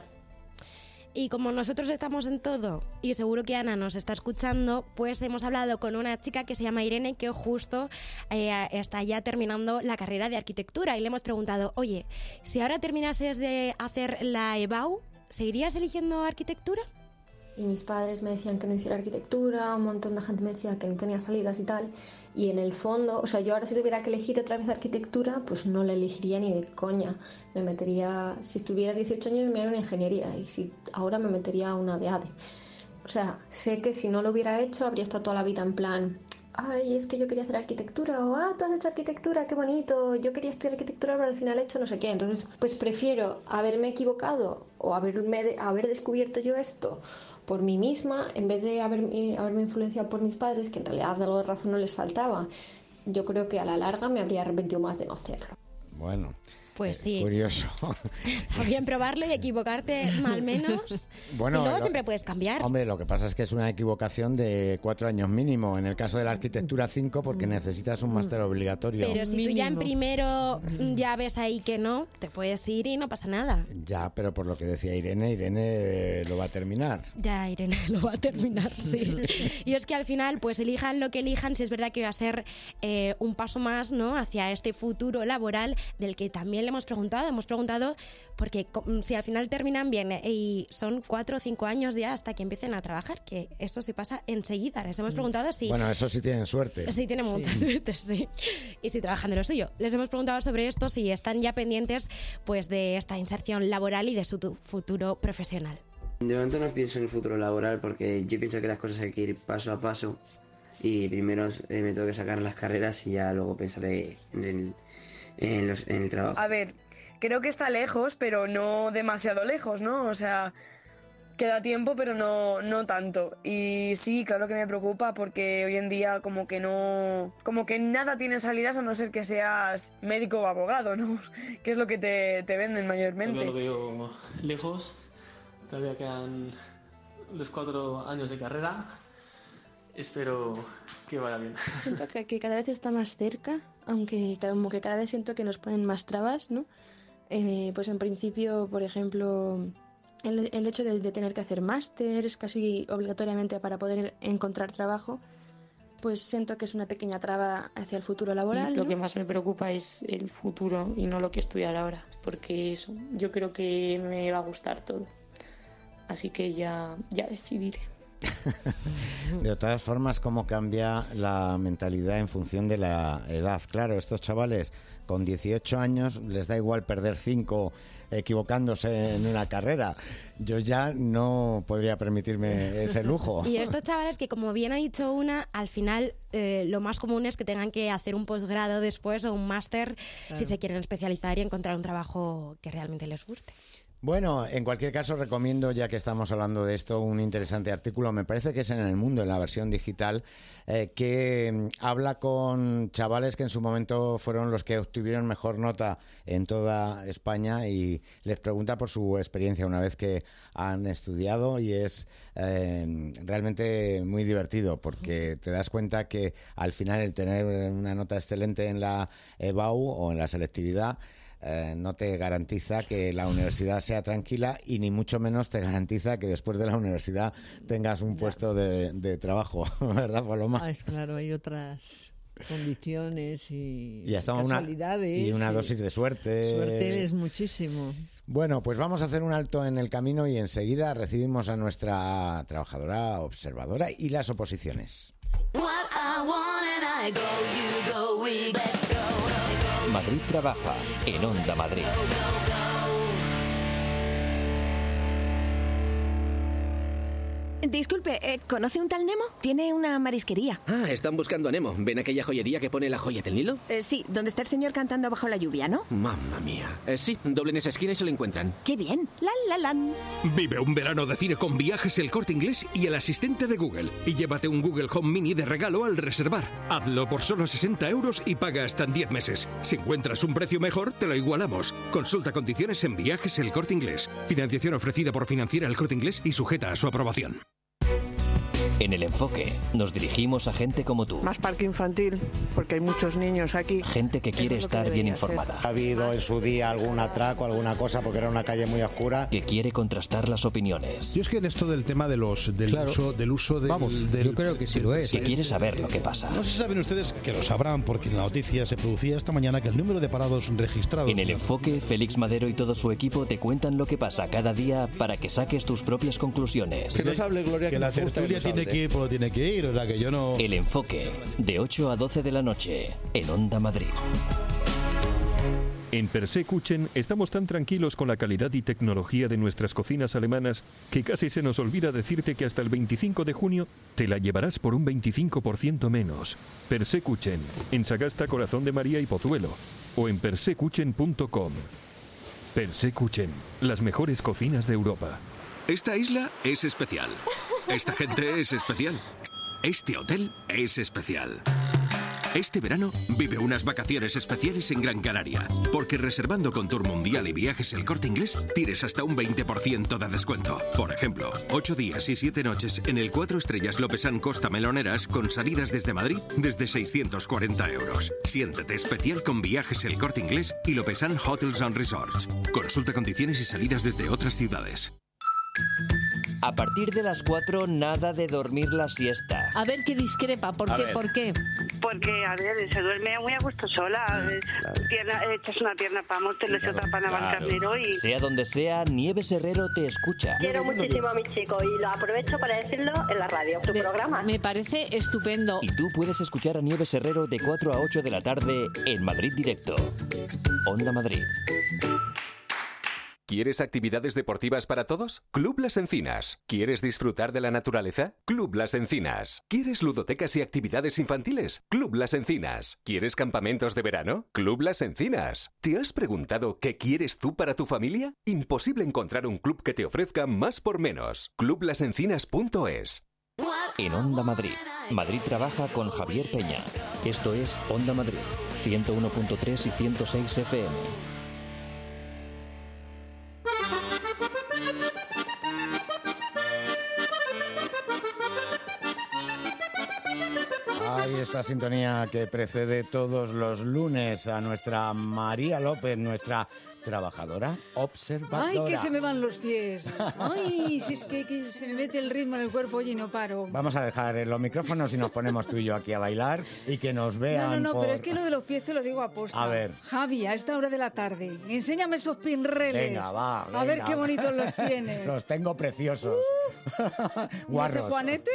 Y como nosotros estamos en todo, y seguro que Ana nos está escuchando, pues hemos hablado con una chica que se llama Irene, que justo está ya terminando la carrera de arquitectura. Y le hemos preguntado, oye, si ahora terminases de hacer la EBAU, ¿seguirías eligiendo arquitectura? Y mis padres me decían que no hiciera arquitectura, un montón de gente me decía que no tenía salidas y tal. Y en el fondo, o sea, yo ahora si tuviera que elegir otra vez arquitectura, pues no la elegiría ni de coña. Me metería, si estuviera 18 años me haría una ingeniería y si ahora me metería una de ADE. O sea, sé que si no lo hubiera hecho habría estado toda la vida en plan, ay, es que yo quería hacer arquitectura, o tú has hecho arquitectura, qué bonito, yo quería estudiar arquitectura, pero al final he hecho no sé qué. Entonces, pues prefiero haberme equivocado o haber descubierto yo esto por mí misma, en vez de haberme influenciado por mis padres, que en realidad algo de razón no les faltaba. Yo creo que a la larga me habría arrepentido más de no hacerlo. Bueno, pues sí. Curioso. Está bien probarlo y equivocarte al menos. Bueno, si luego siempre puedes cambiar. Hombre, lo que pasa es que es una equivocación de 4 años mínimo. En el caso de la arquitectura 5, porque necesitas un máster obligatorio. Pero si tú ya en primero ya ves ahí que no, te puedes ir y no pasa nada. Ya, pero por lo que decía Irene lo va a terminar. Ya, Irene lo va a terminar, sí. Y es que al final, pues elijan lo que elijan, si es verdad que va a ser un paso más, ¿no?, hacia este futuro laboral del que también le hemos preguntado porque si al final terminan bien y son 4 o 5 años ya hasta que empiecen a trabajar, que eso se pasa enseguida. Les hemos preguntado si... Bueno, eso sí tienen suerte. Sí, tienen mucha suerte, sí. Y si trabajan de lo suyo. Les hemos preguntado sobre esto, si están ya pendientes pues de esta inserción laboral y de su futuro profesional. De momento no pienso en el futuro laboral porque yo pienso que las cosas hay que ir paso a paso y primero me tengo que sacar las carreras y ya luego pensaré en el trabajo. A ver, creo que está lejos, pero no demasiado lejos, ¿no? O sea, queda tiempo, pero no tanto. Y sí, claro que me preocupa porque hoy en día como que nada tiene salidas a no ser que seas médico o abogado, ¿no? Que es lo que te venden mayormente. Yo lo veo lejos, todavía quedan los 4 años de carrera. Espero que vaya bien. Siento que cada vez está más cerca, aunque como que cada vez siento que nos ponen más trabas, ¿no? Pues en principio, por ejemplo, el hecho de tener que hacer másteres casi obligatoriamente para poder encontrar trabajo, pues siento que es una pequeña traba hacia el futuro laboral. Y lo que más me preocupa es el futuro y no lo que estudiar ahora, porque eso, yo creo que me va a gustar todo. Así que ya decidiré. De todas formas, ¿cómo cambia la mentalidad en función de la edad? Claro, estos chavales con 18 años les da igual perder 5 equivocándose en una carrera. Yo ya no podría permitirme ese lujo. Y estos chavales que, como bien ha dicho una, al final lo más común es que tengan que hacer un posgrado después o un máster, claro, si se quieren especializar y encontrar un trabajo que realmente les guste. Bueno, en cualquier caso recomiendo, ya que estamos hablando de esto, un interesante artículo, me parece que es en El Mundo, en la versión digital, que habla con chavales que en su momento fueron los que obtuvieron mejor nota en toda España y les pregunta por su experiencia una vez que han estudiado y es realmente muy divertido porque te das cuenta que al final el tener una nota excelente en la EBAU o en la selectividad no te garantiza que la universidad sea tranquila y ni mucho menos te garantiza que después de la universidad tengas un puesto de trabajo, ¿verdad, Paloma? Ay, claro, hay otras condiciones y hasta casualidades. Una dosis de suerte. Suerte es muchísimo. Bueno, pues vamos a hacer un alto en el camino y enseguida recibimos a nuestra trabajadora observadora y las oposiciones. Madrid trabaja en Onda Madrid. Disculpe, ¿conoce un tal Nemo? Tiene una marisquería. Ah, están buscando a Nemo. ¿Ven aquella joyería que pone la joya del Nilo? Sí, donde está el señor cantando bajo la lluvia, ¿no? Mamma mía. Sí, doblen esa esquina y se lo encuentran. ¡Qué bien! ¡Lan! Vive un verano de cine con Viajes El Corte Inglés y el asistente de Google. Y llévate un Google Home Mini de regalo al reservar. Hazlo por solo 60 € y paga hasta en 10 meses. Si encuentras un precio mejor, te lo igualamos. Consulta condiciones en Viajes El Corte Inglés. Financiación ofrecida por Financiera El Corte Inglés y sujeta a su aprobación. En El Enfoque nos dirigimos a gente como tú. Más parque infantil, porque hay muchos niños aquí. Gente que quiere estar bien informada. Ha habido en su día algún atraco, alguna cosa, porque era una calle muy oscura. Que quiere contrastar las opiniones. Yo es que en esto del tema del uso del... Vamos, yo creo que sí lo es. Que quiere saber lo que pasa. No sé si saben ustedes, que lo sabrán, porque en la noticia se producía esta mañana que el número de parados registrados... En El Enfoque, Félix Madero y todo su equipo te cuentan lo que pasa cada día para que saques tus propias conclusiones. Que nos hable, Gloria, que la tertulia tiene que ir por lo tiene que ir, o sea que yo no... El Enfoque, de 8 a 12 de la noche, en Onda Madrid. En Per Se Kuchen estamos tan tranquilos con la calidad y tecnología de nuestras cocinas alemanas que casi se nos olvida decirte que hasta el 25 de junio te la llevarás por un 25% menos. Per Se Kuchen, en Sagasta, Corazón de María y Pozuelo, o en persekuchen.com. Per Se Kuchen, las mejores cocinas de Europa. Esta isla es especial. Esta gente es especial. Este hotel es especial. Este verano vive unas vacaciones especiales en Gran Canaria, porque reservando con Tour Mundial y Viajes El Corte Inglés tienes hasta un 20% de descuento. Por ejemplo, 8 días y 7 noches en el 4 estrellas Lopesán Costa Meloneras con salidas desde Madrid desde 640 euros. Siéntete especial con Viajes El Corte Inglés y Lopesán Hotels and Resorts. Consulta condiciones y salidas desde otras ciudades. A partir de las 4, nada de dormir la siesta. A ver, qué discrepa. ¿Por qué? ¿Por qué? Porque, a ver, se duerme muy a gusto sola. Echas una pierna para Móstoles y otra para Navalcarnero y... Sea donde sea, Nieves Herrero te escucha. Quiero muchísimo a mi chico y lo aprovecho para decirlo en la radio, tu programa. Me parece estupendo. Y tú puedes escuchar a Nieves Herrero de 4 a 8 de la tarde en Madrid Directo. Onda Madrid. ¿Quieres actividades deportivas para todos? Club Las Encinas. ¿Quieres disfrutar de la naturaleza? Club Las Encinas. ¿Quieres ludotecas y actividades infantiles? Club Las Encinas. ¿Quieres campamentos de verano? Club Las Encinas. ¿Te has preguntado qué quieres tú para tu familia? Imposible encontrar un club que te ofrezca más por menos. Clublasencinas.es. En Onda Madrid. Madrid trabaja con Javier Peña. Esto es Onda Madrid, 101.3 y 106 FM. Hay esta sintonía que precede todos los lunes a nuestra María López, nuestra trabajadora observadora. ¡Ay, que se me van los pies! ¡Ay, si es que se me mete el ritmo en el cuerpo y no paro! Vamos a dejar los micrófonos y nos ponemos tú y yo aquí a bailar y que nos vean. No, pero es que lo de los pies te lo digo a posta. A ver. Javi, a esta hora de la tarde, enséñame esos pinreles. Venga, va. A ver qué bonitos los tienes. Los tengo preciosos. ¿Y ese Juanete?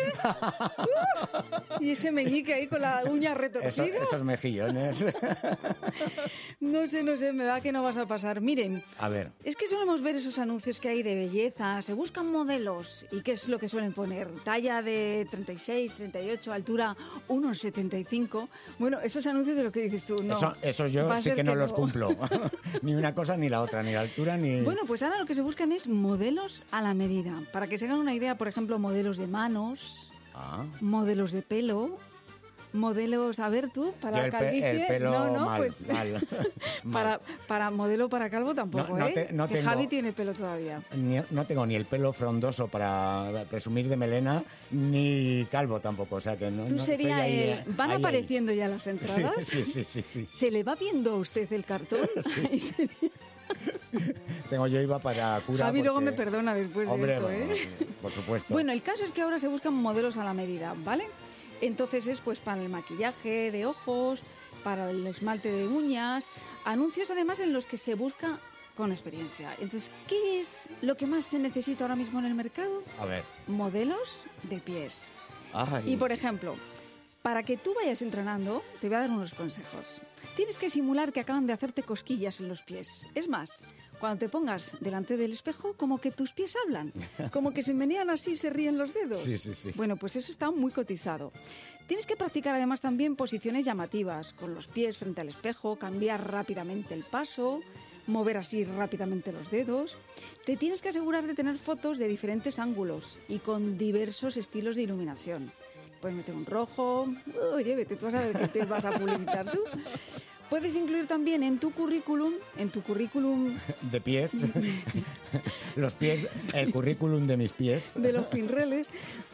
¿Y ese meñique ahí con la uña retorcida? Esos mejillones. No sé, me da que no vas a pasar. Miren, a ver. Es que solemos ver esos anuncios que hay de belleza, se buscan modelos. ¿Y qué es lo que suelen poner? Talla de 36, 38, altura 1,75. Bueno, esos anuncios de lo que dices tú, no. Eso yo sí que no los cumplo. Ni una cosa ni la otra, ni la altura ni... Bueno, pues ahora lo que se buscan es modelos a la medida. Para que se hagan una idea, por ejemplo, modelos de manos, modelos de pelo... Modelos, a ver tú, para calvicie, el pelo mal, pues mal. para modelo para calvo tampoco, que tengo, Javi tiene pelo todavía. No tengo ni el pelo frondoso para presumir de melena, ni calvo tampoco, o sea que no. Tú sería ahí, van apareciendo ya las entradas. Sí. ¿Se le va viendo a usted el cartón? Sí. Yo iba para cura. Javi luego me perdona después de esto, bueno, por supuesto. Bueno, el caso es que ahora se buscan modelos a la medida, ¿vale? Entonces es pues para el maquillaje de ojos, para el esmalte de uñas, anuncios además en los que se busca con experiencia. Entonces, ¿qué es lo que más se necesita ahora mismo en el mercado? A ver. Modelos de pies. Ay. Y por ejemplo, para que tú vayas entrenando, te voy a dar unos consejos. Tienes que simular que acaban de hacerte cosquillas en los pies. Es más, cuando te pongas delante del espejo, como que tus pies hablan, como que se menean así y se ríen los dedos. Sí. Bueno, pues eso está muy cotizado. Tienes que practicar además también posiciones llamativas, con los pies frente al espejo, cambiar rápidamente el paso, mover así rápidamente los dedos. Te tienes que asegurar de tener fotos de diferentes ángulos y con diversos estilos de iluminación. Puedes meter un rojo, oye, vete tú a saber qué te vas a publicitar tú. Puedes incluir también en tu currículum... De pies. Los pies, el currículum de mis pies. De los pinreles.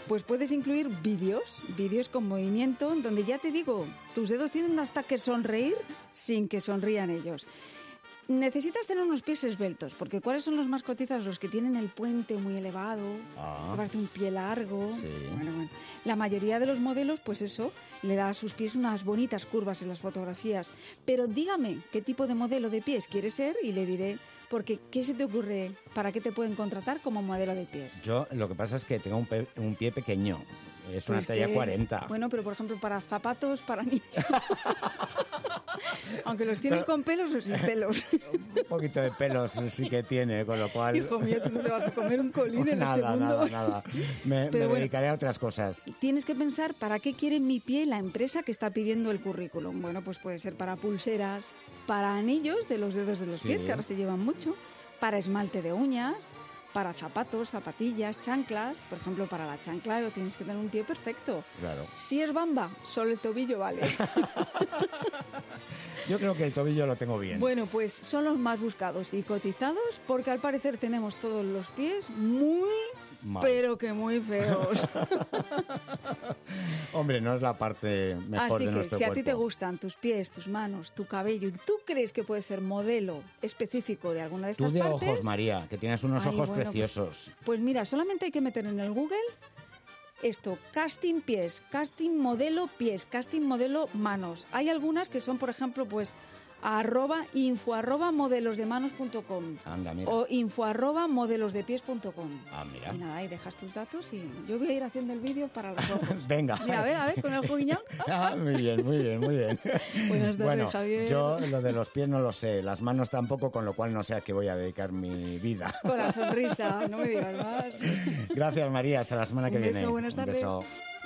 Pues puedes incluir vídeos con movimiento, donde ya te digo, tus dedos tienen hasta que sonreír sin que sonrían ellos. Necesitas tener unos pies esbeltos, porque ¿cuáles son los más cotizados? Los que tienen el puente muy elevado, que parece un pie largo. Sí. Bueno. La mayoría de los modelos, pues eso, le da a sus pies unas bonitas curvas en las fotografías. Pero dígame qué tipo de modelo de pies quiere ser y le diré, porque ¿qué se te ocurre? ¿Para qué te pueden contratar como modelo de pies? Yo lo que pasa es que tengo un pie pequeño. Es una talla 40. Bueno, pero por ejemplo, para zapatos, para niños. Aunque los tienes con pelos o sin pelos. Un poquito de pelos sí que tiene, con lo cual... Hijo mío, tú no te vas a comer un colín en este mundo. Nada. Me dedicaré a otras cosas. Tienes que pensar para qué quiere mi pie la empresa que está pidiendo el currículum. Bueno, pues puede ser para pulseras, para anillos de los dedos de los pies, que ahora se llevan mucho, para esmalte de uñas, para zapatos, zapatillas, chanclas. Por ejemplo, para la chancla tienes que tener un pie perfecto. Claro. Si es bamba, solo el tobillo vale. Yo creo que el tobillo lo tengo bien. Bueno, pues son los más buscados y cotizados porque al parecer tenemos todos los pies muy... mal. Pero que muy feos. Hombre, no es la parte mejor Así de nuestro cuerpo. Así que si a ti te gustan tus pies, tus manos, tu cabello y tú crees que puedes ser modelo específico de alguna de estas partes... Tú de ojos, María, que tienes unos ojos preciosos. Pues mira, solamente hay que meter en el Google esto, casting pies, casting modelo pies, casting modelo manos. Hay algunas que son, por ejemplo, pues... @modelosdemanos.com Anda, mira. o info@modelosdepies.com. Mira. Y nada, ahí dejas tus datos y yo voy a ir haciendo el vídeo para los ojos. Venga. Mira, a ver, con el juguiñón. Muy bien. Buenas tardes, Javier. Yo lo de los pies no lo sé, las manos tampoco, con lo cual no sé a qué voy a dedicar mi vida. Con la sonrisa, no me digas más. Gracias, María, hasta la semana que viene. Un beso, buenas tardes. Un beso.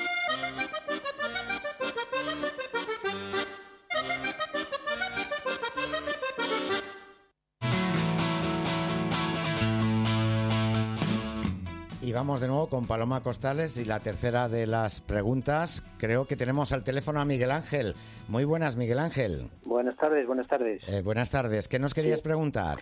Y vamos de nuevo con Paloma Costales y la tercera de las preguntas. Creo que tenemos al teléfono a Miguel Ángel. Muy buenas, Miguel Ángel. Buenas tardes. Buenas tardes. ¿Qué nos querías preguntar?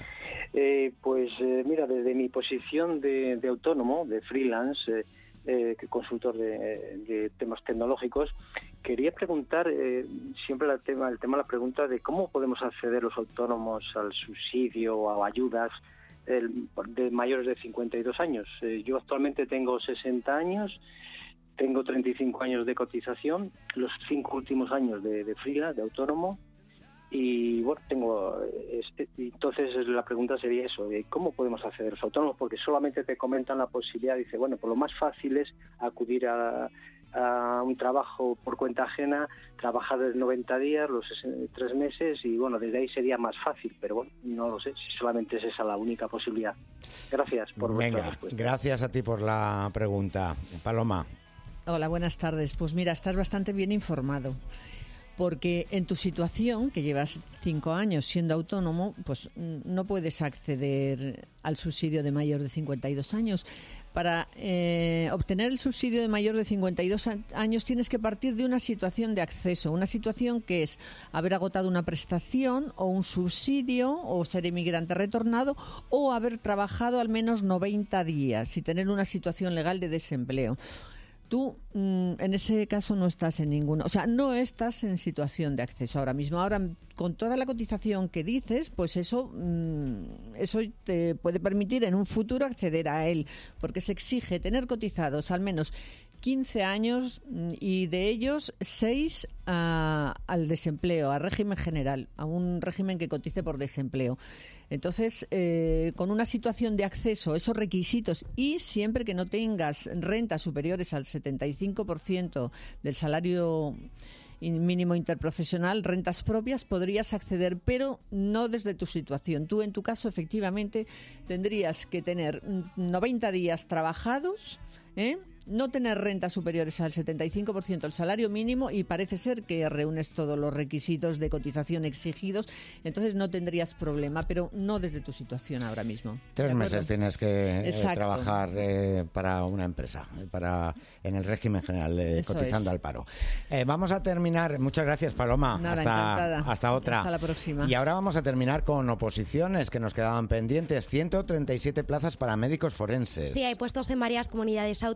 Mira, desde mi posición de autónomo, de freelance, consultor de temas tecnológicos, quería preguntar siempre el tema de la pregunta de cómo podemos acceder los autónomos al subsidio o a ayudas de mayores de 52 años. Yo actualmente tengo 60 años, tengo 35 años de cotización, los 5 últimos años de freelance, de autónomo, y bueno, entonces la pregunta sería eso, de cómo podemos acceder a los autónomos, porque solamente te comentan la posibilidad, dice, bueno, pues lo más fácil es acudir a un trabajo por cuenta ajena, trabajar de 90 días, los 3 meses, y bueno, desde ahí sería más fácil, pero bueno, no lo sé, si solamente es esa la única posibilidad. Gracias por vuestra respuesta. Gracias a ti por la pregunta. Paloma. Hola, buenas tardes. Pues mira, estás bastante bien informado. Porque en tu situación, que llevas 5 años siendo autónomo, pues no puedes acceder al subsidio de mayor de 52 años. Para obtener el subsidio de mayor de 52 años tienes que partir de una situación de acceso, una situación que es haber agotado una prestación o un subsidio, o ser inmigrante retornado, o haber trabajado al menos 90 días y tener una situación legal de desempleo. Tú, en ese caso, no estás en ninguna... O sea, no estás en situación de acceso ahora mismo. Ahora, con toda la cotización que dices, pues eso te puede permitir en un futuro acceder a él, porque se exige tener cotizados al menos 15 años y de ellos 6 al desempleo, al régimen general, a un régimen que cotice por desempleo. Entonces, con una situación de acceso, esos requisitos, y siempre que no tengas rentas superiores al 75% del salario mínimo interprofesional, rentas propias, podrías acceder, pero no desde tu situación. Tú, en tu caso, efectivamente, tendrías que tener 90 días trabajados, no tener rentas superiores al 75% del salario mínimo, y parece ser que reúnes todos los requisitos de cotización exigidos, entonces no tendrías problema, pero no desde tu situación ahora mismo. 3 meses tienes que trabajar para una empresa, en el régimen general, cotizando al paro. Vamos a terminar. Muchas gracias, Paloma. Nada, hasta otra. Hasta la próxima. Y ahora vamos a terminar con oposiciones que nos quedaban pendientes. 137 plazas para médicos forenses. Sí, hay puestos en varias comunidades autónomas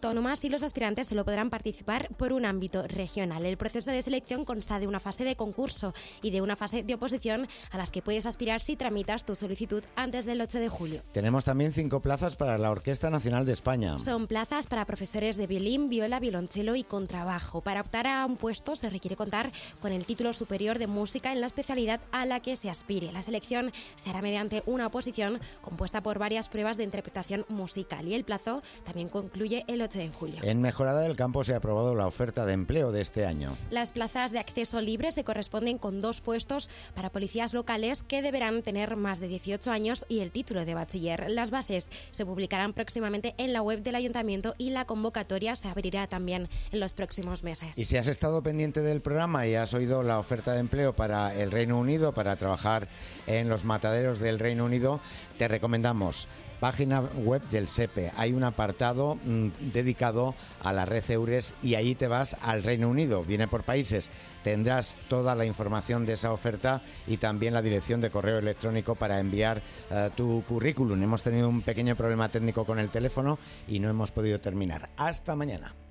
y los aspirantes solo podrán participar por un ámbito regional. El proceso de selección consta de una fase de concurso y de una fase de oposición a las que puedes aspirar si tramitas tu solicitud antes del 8 de julio. Tenemos también 5 plazas para la Orquesta Nacional de España. Son plazas para profesores de violín, viola, violonchelo y contrabajo. Para optar a un puesto se requiere contar con el título superior de música en la especialidad a la que se aspire. La selección se hará mediante una oposición compuesta por varias pruebas de interpretación musical y el plazo también concluye el 8 de julio. En Mejorada del Campo se ha aprobado la oferta de empleo de este año. Las plazas de acceso libre se corresponden con 2 puestos para policías locales que deberán tener más de 18 años y el título de bachiller. Las bases se publicarán próximamente en la web del Ayuntamiento y la convocatoria se abrirá también en los próximos meses. Y si has estado pendiente del programa y has oído la oferta de empleo para el Reino Unido, para trabajar en los mataderos del Reino Unido, te recomendamos página web del SEPE. Hay un apartado dedicado a la red EURES y ahí te vas al Reino Unido. Viene por países. Tendrás toda la información de esa oferta y también la dirección de correo electrónico para enviar tu currículum. Hemos tenido un pequeño problema técnico con el teléfono y no hemos podido terminar. Hasta mañana.